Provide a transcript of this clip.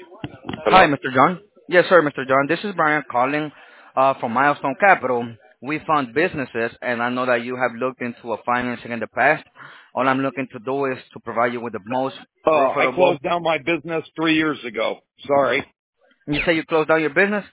Hi, Hello? Mr. John. Yes, sir, Mr. John. This is Brian calling from Milestone Capital. We fund businesses, and I know that you have looked into a financing in the past. All I'm looking to do is to provide you with the most I profitable. closed down my business 3 years ago. Sorry. You say you closed down your business?